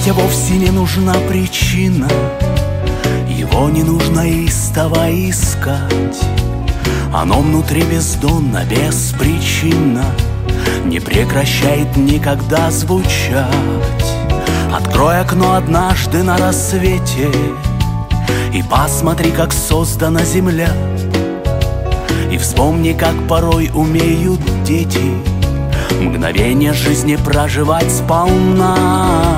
счастья вовсе не нужна причина, его не нужно истово искать. Оно внутри бездонно, беспричинно, не прекращает никогда звучать. Открой окно однажды на рассвете и посмотри, как создана земля. И вспомни, как порой умеют дети мгновение жизни проживать сполна.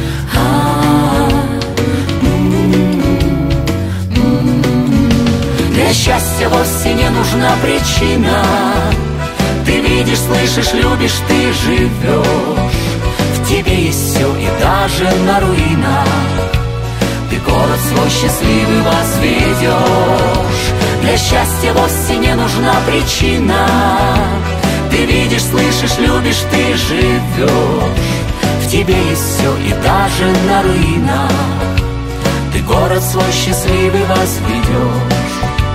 Для счастья вовсе не нужна причина. Ты видишь, слышишь, любишь, ты живешь. В тебе есть все, и даже на руинах ты город свой счастливый возведешь. Для счастья вовсе не нужна причина. Ты видишь, слышишь, любишь, ты живешь. В тебе есть все, и даже на руинах ты город свой счастливый возведешь.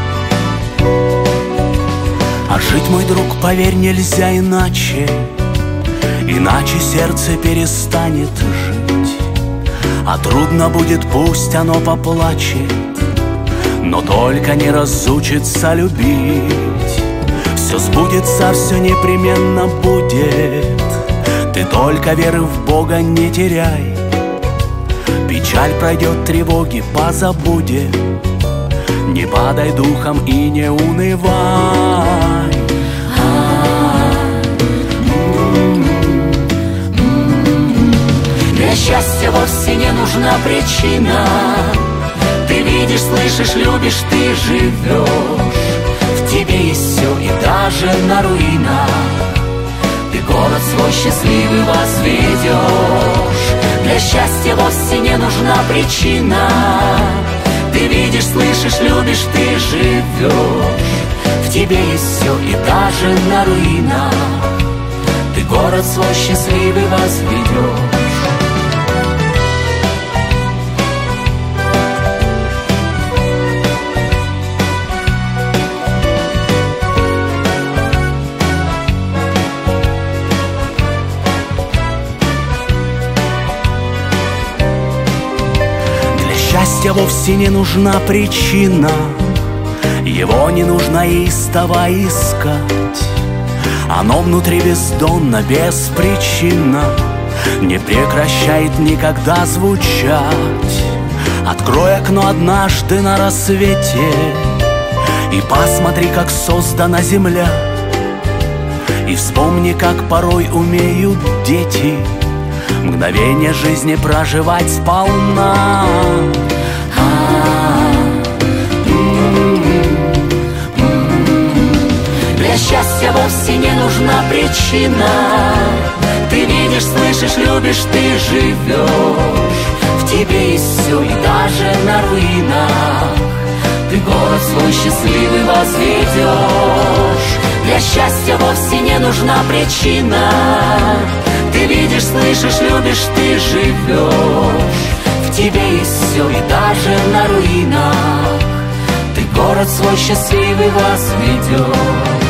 А жить, мой друг, поверь, нельзя иначе, иначе сердце перестанет жить. А трудно будет, пусть оно поплачет, но только не разучится любить. Все сбудется, все непременно будет. Ты только веры в Бога не теряй. Печаль пройдет, тревоги позабудет. Не падай духом и не унывай. Для счастья вовсе не нужна причина. Ты видишь, слышишь, любишь, ты живешь. В тебе есть все, и даже на руинах ты город свой счастливый возведешь. Для счастья вовсе не нужна причина. Ты видишь, слышишь, любишь, ты живешь. В тебе есть все, и даже на руинах ты город свой счастливый возведешь. Счастья вовсе не нужна причина, его не нужно истово искать. Оно внутри бездонно, беспричинно, не прекращает никогда звучать. Открой окно однажды на рассвете и посмотри, как создана земля. И вспомни, как порой умеют дети мгновение жизни проживать сполна. Для счастья вовсе не нужна причина. Ты видишь, слышишь, любишь, ты живешь. В тебе есть все, и даже на руинах ты город свой счастливый возведешь. Для счастья вовсе не нужна причина. Ты видишь, слышишь, любишь, ты живешь. В тебе есть все, и даже на руинах ты город свой счастливый возведешь.